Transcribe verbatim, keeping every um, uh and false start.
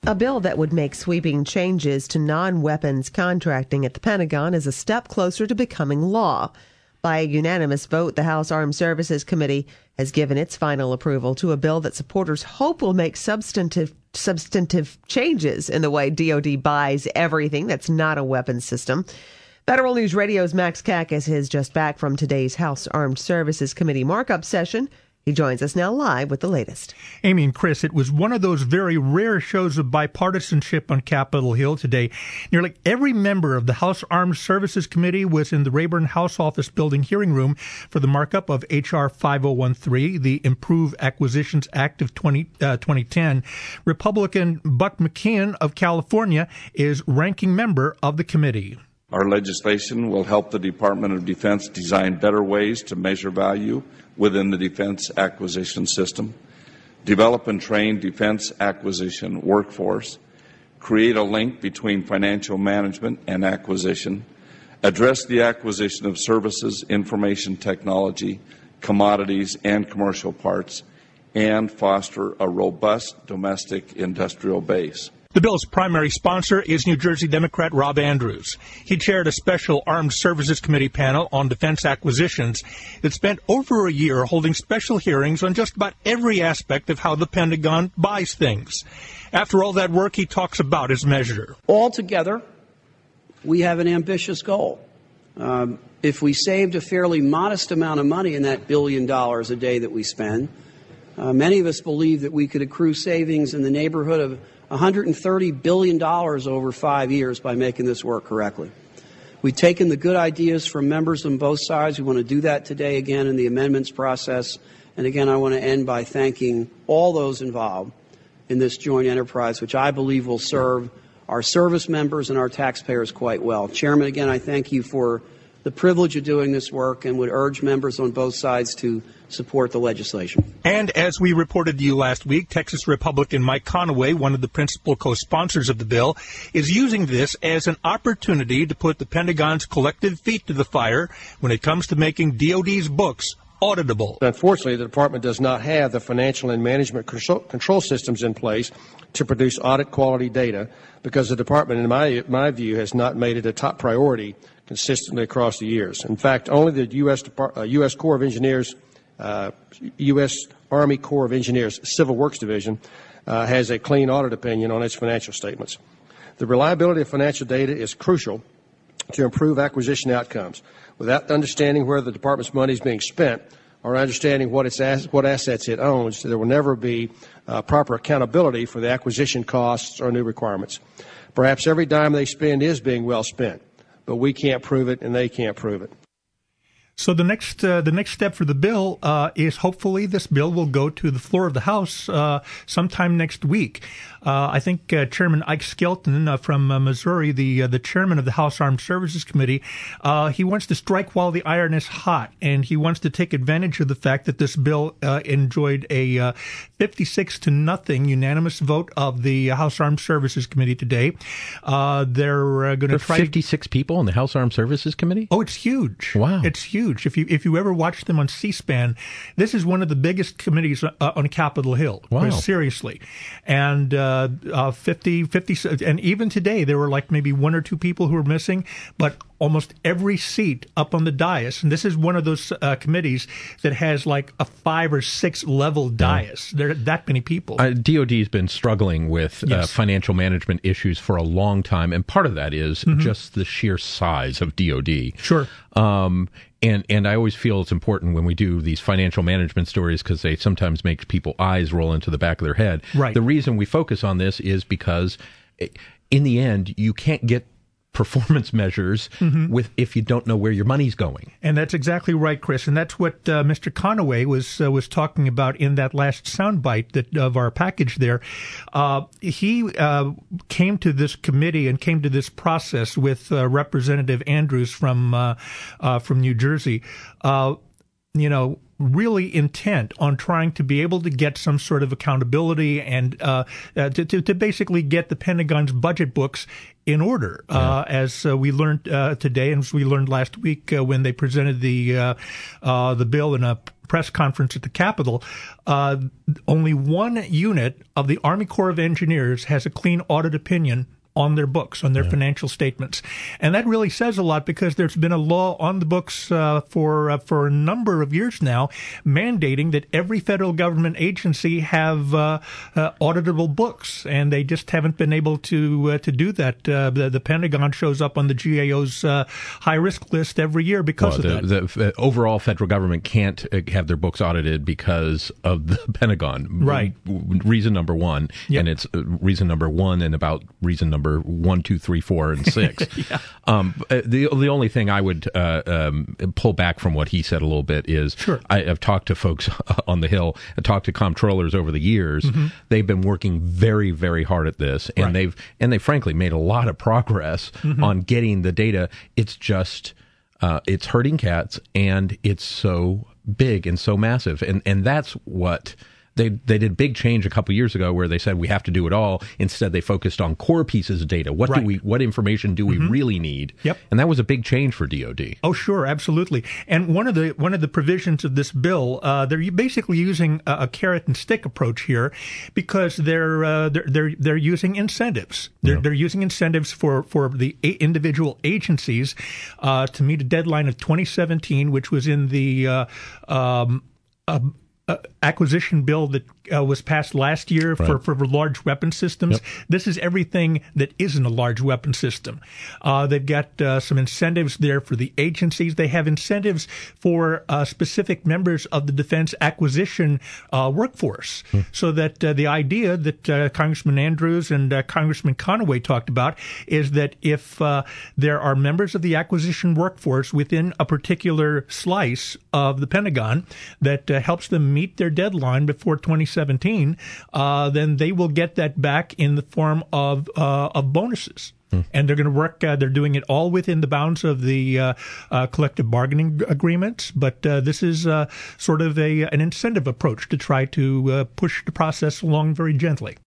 A bill that would make sweeping changes to non-weapons contracting at the Pentagon is a step closer to becoming law. By a unanimous vote, the House Armed Services Committee has given its final approval to a bill that supporters hope will make substantive substantive changes in the way D O D buys everything that's not a weapons system. Federal News Radio's Max Kakis is just back from today's House Armed Services Committee markup session. He joins us now live with the latest. Amy and Chris, it was one of those very rare shows of bipartisanship on Capitol Hill today. Nearly every member of the House Armed Services Committee was in the Rayburn House Office Building hearing room for the markup of H R five oh one three, the Improve Acquisitions Act of twenty ten. Republican Buck McKeon of California is ranking member of the committee. Our legislation will help the Department of Defense design better ways to measure value within the defense acquisition system, develop and train defense acquisition workforce, create a link between financial management and acquisition, address the acquisition of services, information technology, commodities, and commercial parts, and foster a robust domestic industrial base. The bill's primary sponsor is New Jersey Democrat Rob Andrews. He chaired a special Armed Services Committee panel on defense acquisitions that spent over a year holding special hearings on just about every aspect of how the Pentagon buys things. After all that work, he talks about his measure. Altogether, we have an ambitious goal. Um, if we saved a fairly modest amount of money in that billion dollars a day that we spend, uh, many of us believe that we could accrue savings in the neighborhood of one hundred thirty billion dollars over five years by making this work correctly. We've taken the good ideas from members on both sides. We want to do that today again in the amendments process. And again, I want to end by thanking all those involved in this joint enterprise, which I believe will serve our service members and our taxpayers quite well. Chairman, again, I thank you for the privilege of doing this work and would urge members on both sides to support the legislation. And as we reported to you last week, Texas Republican Mike Conaway, one of the principal co-sponsors of the bill, is using this as an opportunity to put the Pentagon's collective feet to the fire when it comes to making D O D's books auditable. Unfortunately, the department does not have the financial and management control systems in place to produce audit quality data because the department, in my, my view, has not made it a top priority consistently across the years. In fact, only the U S. Depart- uh, U S. Corps of Engineers, uh, U S. Army Corps of Engineers Civil Works Division uh, has a clean audit opinion on its financial statements. The reliability of financial data is crucial to improve acquisition outcomes. Without understanding where the department's money is being spent or understanding what, its ass- what assets it owns, there will never be uh, proper accountability for the acquisition costs or new requirements. Perhaps every dime they spend is being well spent, but we can't prove it and they can't prove it. So the next uh, the next step for the bill uh, is hopefully this bill will go to the floor of the House uh, sometime next week. Uh, I think uh, Chairman Ike Skelton uh, from uh, Missouri, the uh, the chairman of the House Armed Services Committee, uh, he wants to strike while the iron is hot, and he wants to take advantage of the fact that this bill uh, enjoyed a uh, fifty-six to nothing unanimous vote of the House Armed Services Committee today. Uh, they're uh, going to try fifty-six people in the House Armed Services Committee? Oh, it's huge. Wow. It's huge. If you if you ever watch them on C-SPAN, this is one of the biggest committees uh, on Capitol Hill. Wow. Seriously. And uh, uh, fifty, fifty, and even today there were like maybe one or two people who were missing, but almost every seat up on the dais, and this is one of those uh, committees that has like a five or six level dais. There are that many people. Uh, D O D has been struggling with yes. uh, financial management issues for a long time, and part of that is mm-hmm. just the sheer size of D O D. Sure. Um, and, and I always feel it's important when we do these financial management stories because they sometimes make people's eyes roll into the back of their head. Right. The reason we focus on this is because in the end, you can't get performance measures mm-hmm. with if you don't know where your money's going. And that's exactly right, Chris. And that's what uh, Mister Conaway was uh, was talking about in that last soundbite that of our package there. Uh, he uh, came to this committee and came to this process with uh, Representative Andrews from uh, uh, from New Jersey. Uh, you know, really intent on trying to be able to get some sort of accountability and uh, uh, to, to, to basically get the Pentagon's budget books in order, yeah. uh, as uh, we learned uh, today, and as we learned last week uh, when they presented the uh, uh, the bill in a press conference at the Capitol. Uh, only one unit of the Army Corps of Engineers has a clean audit opinion on their books, on their yeah. financial statements. And that really says a lot, because there's been a law on the books uh, for uh, for a number of years now mandating that every federal government agency have uh, uh, auditable books, and they just haven't been able to uh, to do that. Uh, the, the Pentagon shows up on the G A O's uh, high-risk list every year because well, the, of that. The overall federal government can't have their books audited because of the Pentagon. Right. Reason number one, yep. and it's reason number one and about reason number one, two, three, four, and six. yeah. um, the the only thing I would uh, um, pull back from what he said a little bit is sure. I, I've talked to folks on the Hill, I talked to comptrollers over the years. Mm-hmm. They've been working very, very hard at this, and right. they've and they frankly made a lot of progress mm-hmm. on getting the data. It's just uh, it's hurting cats, and it's so big and so massive, and and that's what. They they did a big change a couple years ago where they said we have to do it all. Instead, they focused on core pieces of data. What right. do we? What information do we mm-hmm. really need? Yep. And that was a big change for D O D. Oh, sure, absolutely. And one of the one of the provisions of this bill, uh, they're basically using a, a carrot and stick approach here, because they're uh, they're, they're they're using incentives. They're yeah. they're using incentives for for the individual agencies uh, to meet a deadline of twenty seventeen, which was in the uh, um, uh, Uh, acquisition bill that uh, was passed last year right. for, for large weapon systems. Yep. This is everything that isn't a large weapon system. Uh, they've got uh, some incentives there for the agencies. They have incentives for uh, specific members of the defense acquisition uh, workforce, hmm. so that uh, the idea that uh, Congressman Andrews and uh, Congressman Conaway talked about is that if uh, there are members of the acquisition workforce within a particular slice of the Pentagon that uh, helps them meet their deadline before twenty seventeen, uh, then they will get that back in the form of uh, of bonuses. Hmm. And they're going to work, uh, they're doing it all within the bounds of the uh, uh, collective bargaining agreements. But uh, this is uh, sort of a an incentive approach to try to uh, push the process along very gently.